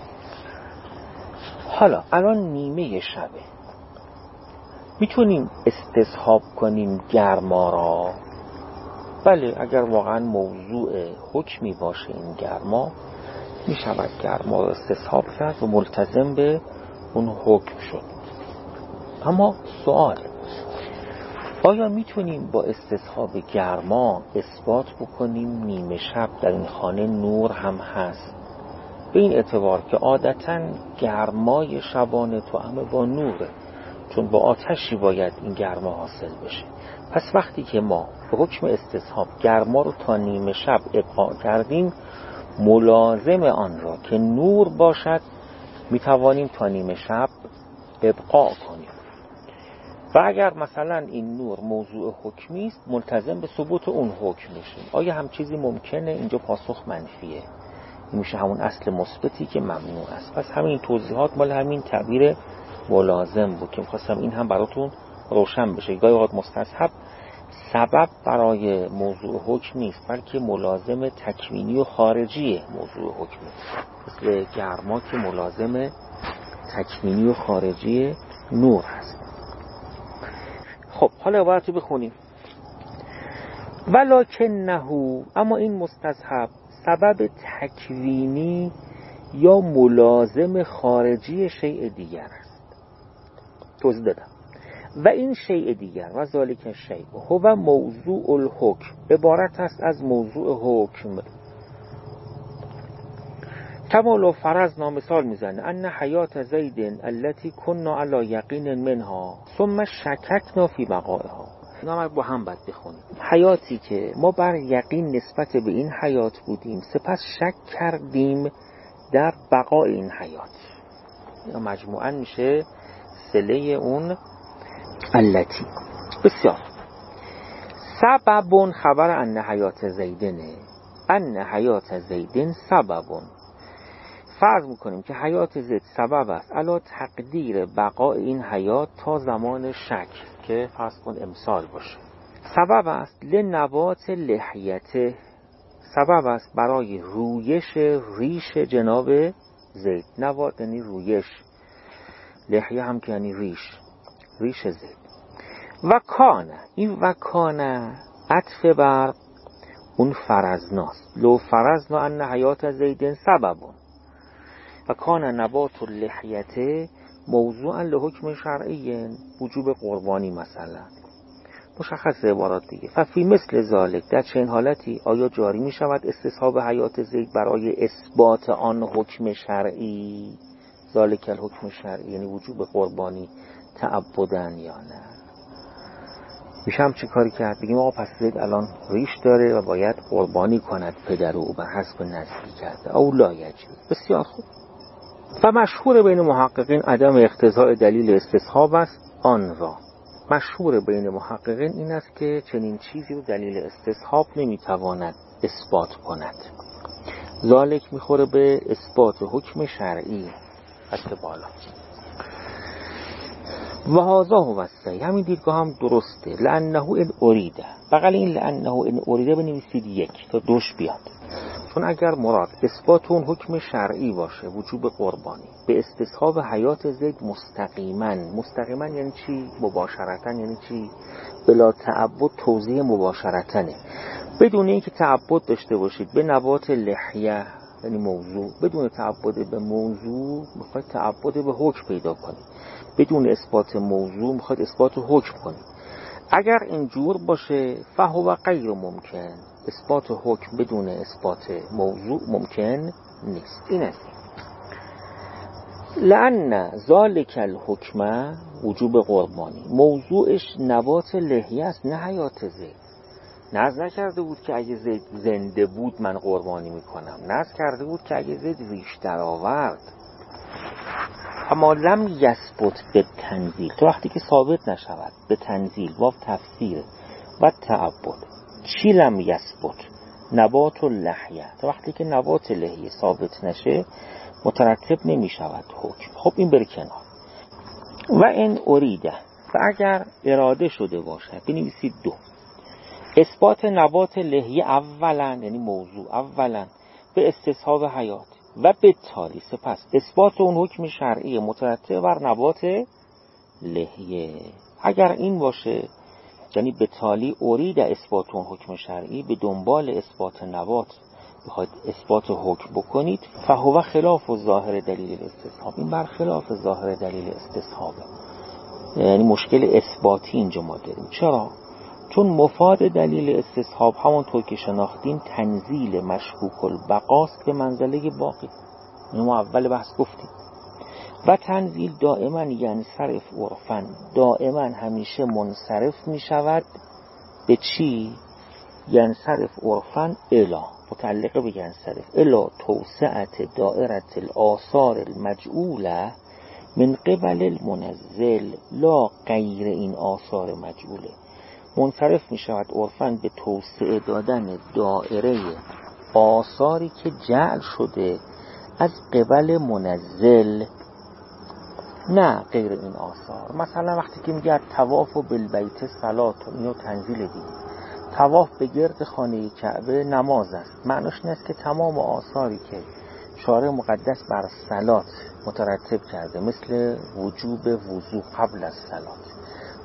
حالا الان نیمه شبه، میتونیم استصحاب کنیم گرما را؟ بله، اگر واقعا موضوع حکمی باشه این گرما، میشود گرما را استصحاب کرد و ملتزم به اون حکم شد. اما سوال، آیا میتونیم با استصحاب گرما اثبات بکنیم نیمه شب در این خانه نور هم هست؟ به این اعتبار که عادتاً گرمای شبانه توأم با نوره، چون با آتشی باید این گرما حاصل بشه. پس وقتی که ما به حکم استصحاب گرما رو تا نیمه شب ابقا کردیم، ملازم آن را که نور باشد میتوانیم تا نیمه شب ابقا کنیم. و اگر مثلا این نور موضوع حکمی است، ملتزم به ثبوت اون حکم میشیم. آیا هم چیزی ممکنه؟ اینجا پاسخ منفیه. میشه همون اصل مثبتی که ممنوع است. پس همین توضیحات مال همین تعبیر ملازم بود که می‌خواستم این هم براتون روشن بشه. گاهی اوقات مستصحب سبب برای موضوع حکم نیست، بلکه ملازم تکوینی و خارجی موضوع حکم، مثل گرما که ملازم تکوینی و خارجی نور هست. خب حالا عبارت رو بخونیم. ولکنه، اما این مستصحب سبب تکوینی یا ملازم خارجی شیء دیگر است. توضیح دادم. و این شیء دیگر و ذالک شیء هو موضوع الحکم، عبارت است از موضوع حکم. کما لو فرضنا، مثال میزنه، ان حیات زید التي كنا على یقین منها ثم شککنا فی بقائها. اینا با هم باید بخونیم. حیاتی که ما بر یقین نسبت به این حیات بودیم، سپس شک کردیم در بقای این حیات. یا مجموعاً میشه صله اون التی. بسیار. سبب خبر ان حیات زیدنه، ان حیات زیدن سبب. فرض میکنیم که حیات زید سبب است علا تقدیر بقای این حیات تا زمان شک، که فرض کن امسال باشه. سبب است لنبات لحیته، سبب است برای رویش ریش جناب زید. نبات یعنی رویش، لحیه هم که یعنی ریش زید. و کانه، این و کانه عطف بر اون فرضناست. لو فرضنا ان حیات زیدن سببون و کانه نبات اللحیته موضوعا لحکم شرعی، وجوب قربانی مثلا. مشخص عبارات دیگه. ففی مثل ذالک، در چنین حالتی آیا جاری می شود استصحاب حیات زید برای اثبات آن حکم شرعی؟ ذالک الحکم شرعی یعنی وجوب قربانی تعبدن یا نه؟ میشه هم چه کاری کرد؟ بگیم آقا پس زید الان ریش داره و باید قربانی کند پدر او بر حسب نظری کرده. او لا یجوز. بسیار خوب. و مشهور بین محققین عدم اقتضاء دلیل استصحاب است آن را. مشهور بین محققین این است که چنین چیزی رو دلیل استصحاب نمیتواند اثبات کند. ذالک میخوره به اثبات حکم شرعی است بالا. و هذا هو الصحیح، همین دیدگاه هم درسته. لانه ان اریده، بغل این لانه ان اریده بنویسید یک تا دوش بیاد. چون اگر مراد اثبات اون حکم شرعی باشه، وجوب قربانی، به استصحاب حیات زید مستقیما یعنی چی؟ مباشرتاً یعنی چی؟ بلا تعبد. توضیح مباشرتنه، بدون اینکه تعبد داشته باشید به نبات لحیه یعنی موضوع. بدون تعبد به موضوع میخواید تعبد به حکم پیدا کنید، بدون اثبات موضوع میخواید اثبات حکم کنید. اگر اینجور باشه فهو غیر ممکن، اثبات حکم بدون اثبات موضوع ممکن نیست. این است. لأن ذالک الحکم وجوب قربانی موضوعش نبات لحیه است نه حیات زید. ناز نکرده بود که اگه زید زنده بود من قربانی میکنم، ناز کرده بود که اگه زید ریش در آورد. اما لم یثبت به تنزیل، تو وقتی که ثابت نشود به تنزیل و تفسیر و تعبد. چی لم یثبت؟ نبات اللحیه. تو وقتی که نبات لحیه ثابت نشه مترتب نمی شود حکم. خب این بر کنار. و این اریده، و اگر اراده شده باشد بنویسید دو. اثبات نبات لحیه اولا یعنی موضوع اولا به استصحاب حیات و به تالی سپس اثبات اون حکم شرعی مترتب بر نبات لحیه. اگر این باشه یعنی به تالی ارید اثبات اون حکم شرعی، به دنبال اثبات نبات بخواید اثبات حکم بکنید، فهو خلاف و ظاهر دلیل استصحاب. این بر خلاف ظاهر دلیل استصحابه، یعنی مشکل اثباتی اینجا ما داریم. چرا؟ چون مفاد دلیل استصحاب همونطور که شناختیم تنزیل مشکوک البقاست به منزله باقی. اینو ما اول بحث گفتیم. و تنزیل دائما ینصرف عرفاً، دائما همیشه منصرف می شود به چی؟ ینصرف عرفاً الا، متعلقه به ینصرف الا توسعت دائره الآثار المجعوله من قبل المنزل، لا غیر این آثار مجعوله. منصرف می شود عرفاً به توسعه دادن دائره آثاری که جعل شده از قبل منزل، نه غیر این آثار. مثلا وقتی که میگه طواف و بالبیت صلات، اینو تنزیل دیگه. طواف به گرد خانه کعبه نماز است. معناش این است که تمام آثاری که شارع مقدس بر صلات مترتب کرده مثل وجوب وضو قبل از صلات،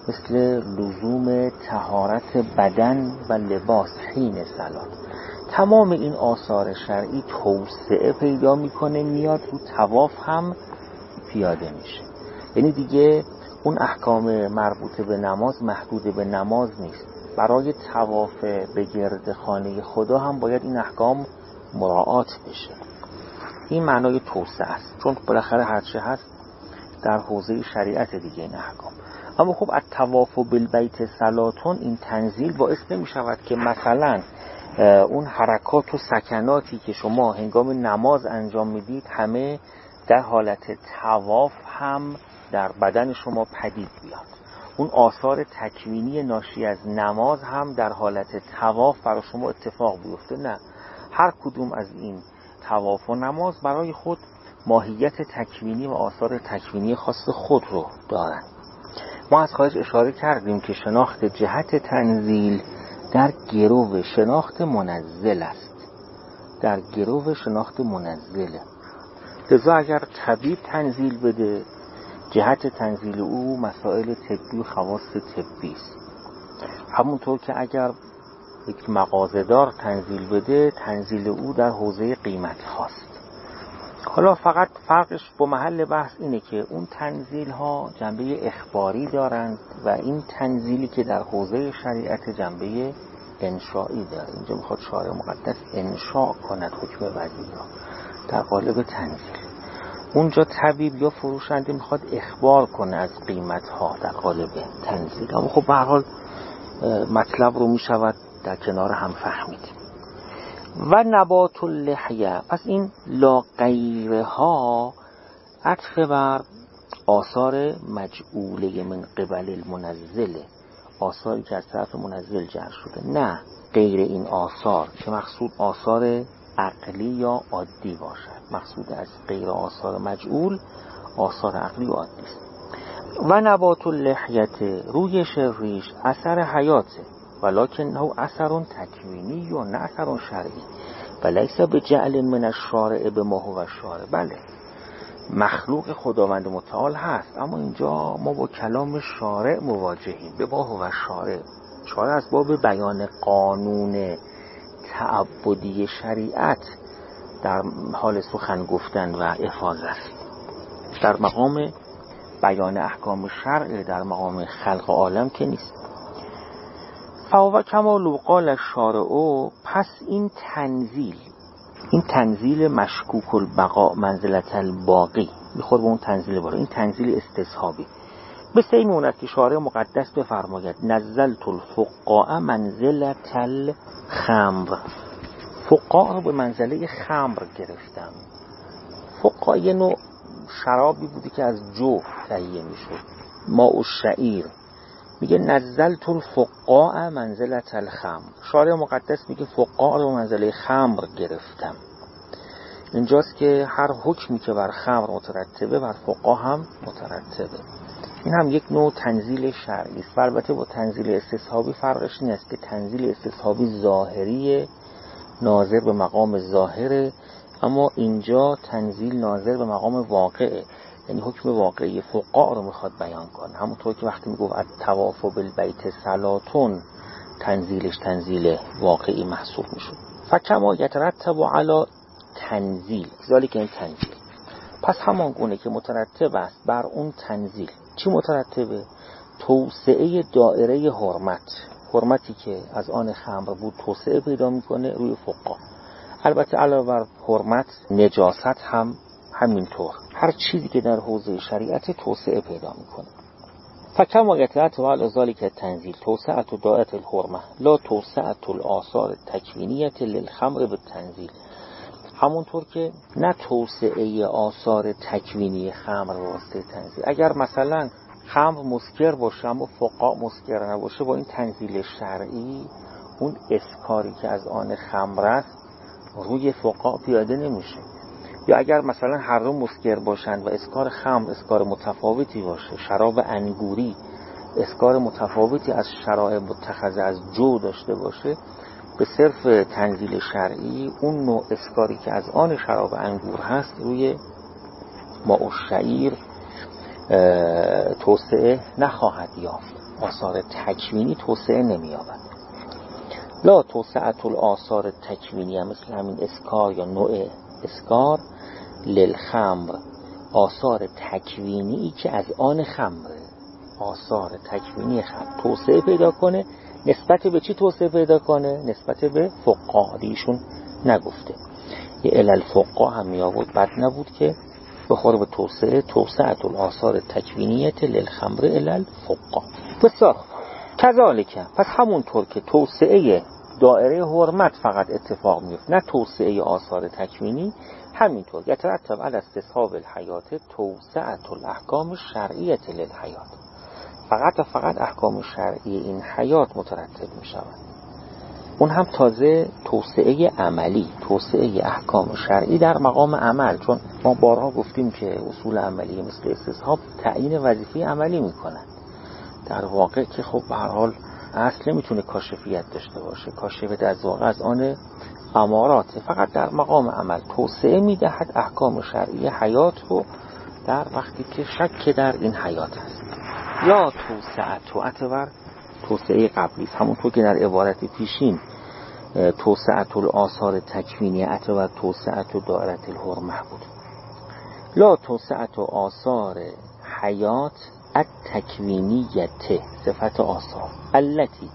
مثل لزوم طهارت بدن و لباس حین صلات. تمام این آثار شرعی توسعه پیدا میکنه، میاد رو طواف هم پیاده میشه. یعنی دیگه اون احکام مربوط به نماز محدود به نماز نیست. برای طواف به گرد خانه خدا هم باید این احکام مراعات بشه. این معنای توسعه است، چون بالاخره هرچه هست در حوزه شریعت دیگه این احکام. اما خب الطواف بالبیت صلاتون، این تنزیل باعث نمی شود که مثلا اون حرکات و سکناتی که شما هنگام نماز انجام میدید همه در حالت طواف هم در بدن شما پدید بیاد. اون آثار تکوینی ناشی از نماز هم در حالت طواف برای شما اتفاق بیفته. نه، هر کدوم از این طواف و نماز برای خود ماهیت تکوینی و آثار تکوینی خاص خود رو دارن. ما از خارج اشاره کردیم که شناخت جهت تنزیل در گرو شناخت منزل است، در گرو شناخت منزله. لذا اگر طبیب تنزیل بده، جهت تنزیل او مسائل طبی و خواص طبی است. همونطور که اگر یک مغازه‌دار تنزیل بده، تنزیل او در حوزه قیمت هاست. حالا فقط فرقش با محل بحث اینه که اون تنزیل ها جنبه اخباری دارند و این تنزیلی که در حوزه شریعت جنبه انشائی داره. اینجا میخواد شارع مقدس انشاء کند حکم وضعی را در قالب تنزیل. اونجا طبیب یا فروشنده میخواد اخبار کنه از قیمت ها در قالب تنزیل. اما خب به هر حال مطلب رو میشود در کنار هم فهمید. و نبات اللحیه، پس این لا غیره ها عطف بر آثار مجعوله من قبل المنزله، آثاری که از طرف منزل جر شده، نه غیر این آثار که مقصود آثار عقلی یا عادی باشد. مقصود از غیر آثار مجعول آثار عقلی و عادی است. و نبات اللحیت، رویش ریش اثر حیاته، ولکنه اثر تکوینی و نه اثر شرعی و لیس بجعل من الشارع بما هو الشارع. بله مخلوق خداوند متعال هست، اما اینجا ما با کلام شارع مواجهیم. به ما هو الشارع، شارع از باب بیان قانون تعبدی شریعت در حال سخن گفتن و افاضه است. در مقام بیان احکام شرع، در مقام خلق عالم که نیست. فهو کما لو قال الشارع، پس این تنزیل مشکوک البقاء منزلت الباقی میخور به اون تنزیل بالا، این تنزیل استصحابی. مثل این مونت که شارع مقدس بفرماید نزلت الفقاء منزلت الخمر، فقاء رو به منزله خمر گرفتم. فقاء یه نوع شرابی بودی که از جو تهیه میشد، ماء الشعیر. میگه نزلت الفقاء منزلت الخمر، شارع مقدس میگه فقاء رو منزله خمر گرفتم. اینجاست که هر حکمی که بر خمر مترتبه بر فقاء هم مترتبه. این هم یک نوع تنزیل شرعی است. البته با تنزیل استصحابی فرقش این است که تنزیل استصحابی ظاهری ناظر به مقام ظاهره، اما اینجا تنزیل ناظر به مقام واقعه، یعنی حکم واقعی فقاء رو میخواد بیان کنه. همونطور که وقتی میگفت الطواف بالبیت صلاتون، تنزیلش تنزیل واقعی محسوب میشه. فکما یترتب علی تنزیل ذالک، این تنزیل پس همان گونه که مترتب است بر اون تنزیل. چی مترتبه؟ توسعه دایره حرمتی که از آن خمر بود توسعه پیدا میکنه روی فقاء. البته علاوه بر حرمت نجاست هم همینطور، هر چیزی که در حوزه شریعت توسعه پیدا میکنه. فکما یترتب علی ذالک التنزیل توسعه دایره الحرمه لا توسعه الاثار تکوینیه للخمر بالتنزیل، همونطور که نه توسعه آثار تکوینی خمر واسطه تنزیل. اگر مثلا خمر مسکر باشه اما فقاء مسکر نباشه، با این تنزیل شرعی اون اسکاری که از آن خمر است روی فقاء پیاده نمیشه. یا اگر مثلا هر دو مسکر باشند و اسکار خمر اسکار متفاوتی باشه، شراب انگوری اسکار متفاوتی از شراب متخذ از جو داشته باشه، به صرف تنزیل شرعی اون نوع اسکاری که از آن شراب انگور هست روی ماء الشعیر توسعه نخواهد یافت. آثار تکوینی توسعه نمی‌یابد. لا توسعة الآثار تکوینی مثل همین اسکار یا نوع اسکار للخمر، آثار تکوینی که از آن خمره، آثار تکوینی خمر توسعه پیدا کنه. نسبت به چی توسعه پیدا کنه؟ نسبت به فقها. ایشون نگفته یه الالفقها هم می آورد، بد نبود که بخوره به توسعة الآثار تکوینیت للخمر الالفقها. بسیار کذالک، پس همونطور که توسعه دائره حرمت فقط اتفاق میفته، نه توسعه آثار تکوینی، همینطور یترتب علی استصحاب الحیات توسعة الاحکام الشرعیه للحیات، فقط احکام شرعی این حیات مترتب می شود. اون هم تازه توسعه عملی، توسعه احکام شرعی در مقام عمل، چون ما بارها گفتیم که اصول عملی مثل استصحاب تعیین وظیفه عملی می کنند. در واقع که خب به هر حال اصل نمیتونه کاشفیت داشته باشه، کاشفیت از واقع از آن امارات، فقط در مقام عمل توسعه میدهد احکام شرعی حیات رو در وقتی که شک در این حیات هست. یا توسعه توسعه قبلی است، همونطور که در عبارت پیشین توسعه الآثار تکوینیه و توسعه دائره الحرمه بود. لا توسعه آثار حیات التکوینیه، صفت آثار التی،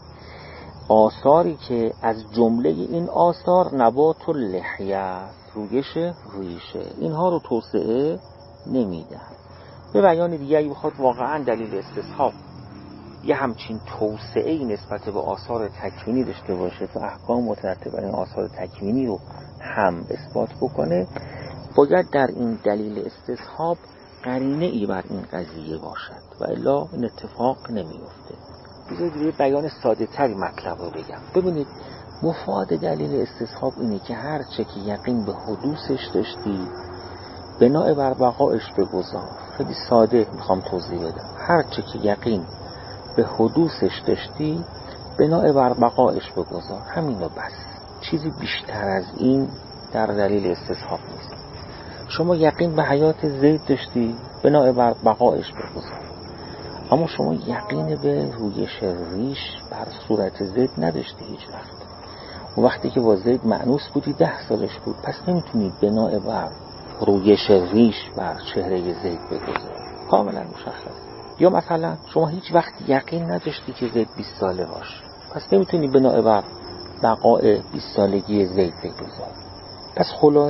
آثاری که از جمله این آثار نبات اللحیه، رویش ریشه، اینها رو توسعه نمیده. به بیان دیگری بخواد واقعا دلیل استصحاب یه همچین توسعه‌ای نسبت به آثار تکوینی داشته باشه و احکام مترتب بر این آثار تکوینی رو هم اثبات بکنه، باید در این دلیل استصحاب قرینه ای بر این قضیه باشد و الا این اتفاق نمیفته. بذارید بیان ساده تری مطلب رو بگم. ببینید مفاد دلیل استصحاب اینه که هر چه که یقین به حدوثش داشتی بناء بر بقایش بگذار. خیلی ساده میخوام توضیح بدم. هر چه که یقین به حدوثش داشتی بناء بر بقایش بگذار، همین و بس. چیزی بیشتر از این در دلیل استصحاب نیست. شما یقین به حیات زید داشتی بناء بر بقایش بگذار، اما شما یقین به رویش ریش بر صورت زید نداشتی هیچ وقت. اون وقتی که با زید مأنوس بودی 10 سالش بود، پس نمیتونی بناء بر رویش ریش بر چهره زید بگذار. کاملا مشخص. یا مثلا شما هیچ وقت یقین نداشتی که زید 20 ساله باشه، پس نمیتونی بناء بر بقای 20 سالگی زید بگذار. پس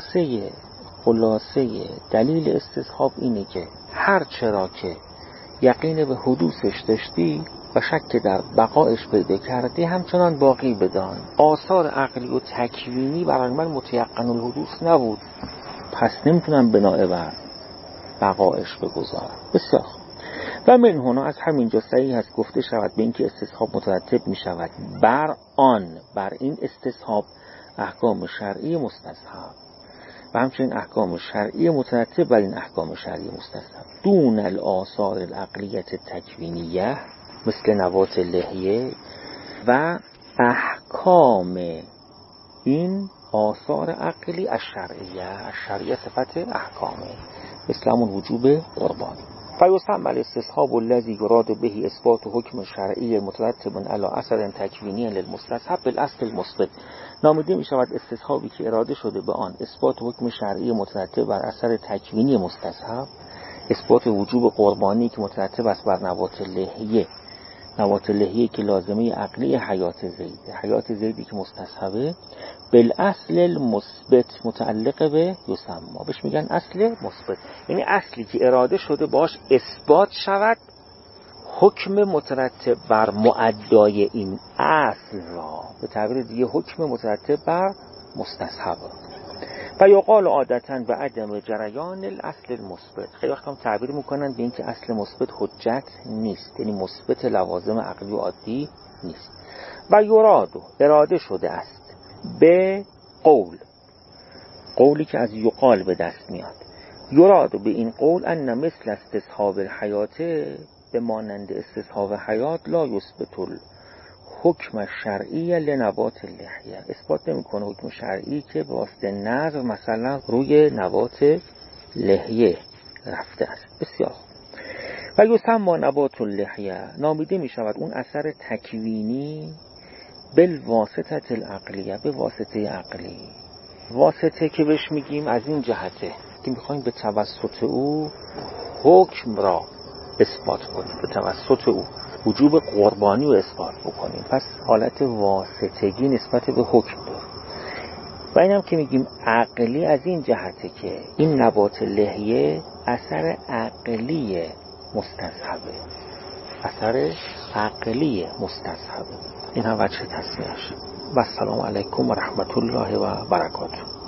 خلاصه دلیل استصحاب اینه که هر چرا که یقین به حدوثش داشتی و شک در بقایش پیدا کردی همچنان باقی بدان. آثار عقلی و تکوینی برای من متیقن الحدوث نبود، پس نمیتونم بناء بر بقایش بگذارم. بسیار. و من هنا از همینجا صحیح هست گفته شود به اینکه استصحاب مترتب می شود بر این استصحاب احکام شرعی مستصحب و همچنین احکام شرعی مترتب بر این احکام شرعی مستصحب دون الآثار العقلیت تکوینیه مثل نبات لحیه و احکام این آثار عقلی الشرعیه صفت احکامه مثل همون وجوب قربانی. فیسمى الاستصحاب الذي يراد به اثبات حکم شرعی مترتب علی اثر تکوینی للمستصحب بالاصل المثبت. نامیده می شود استصحابی که اراده شده به آن اثبات حکم شرعی مترتب بر اثر تکوینی مستصحب، اثبات وجوب قربانی که مترتب است بر نبات لحیه که لازمه عقلی حیات زیدی که مستصحبه، بالاصل المثبت متعلق به یسمى، بهش میگن اصل مثبت، یعنی اصلی که اراده شده باش اثبات شود حکم مترتب بر معدای این اصل را، به تعبیر دیگه حکم مترتب بر مستصحب. و یقال عادتاً به عدم جریان الاصل المثبت. خیلی وقت هم تعبیر میکنن به اینکه اصل مثبت حجت نیست، یعنی مثبت لوازم عقلی و عادی نیست. و یرادو اراده شده است به قولی که از یقال به دست میاد، یرادو به این قول ان مثل استصحاب الحیات، به مانند استصحاب حیات، لا یثبت حکم شرعی لنبات اللحیه، اثبات نمیکنه حکم شرعی که به واسطه نظر مثلا روی نبات لحیه رفته است. بسیار. و یسمى نبات اللحیه، نامیده می شود اون اثر تکوینی بالواسطه العقلیه، به واسطه عقلی. واسطه که بهش میگیم از این جهته که میخوایم به توسط او حکم را اثبات کنیم، به توسط او وجوب قربانی رو اثبات بکنیم، پس حالت واسطگی نسبت به حکم داره. و اینم که میگیم عقلی از این جهته که این نبات لحیه اثر عقلی مستصحبه، اثر عقلی مستصحبه. این هم وجه تصمیهش. و السلام علیکم و رحمت الله و برکاته.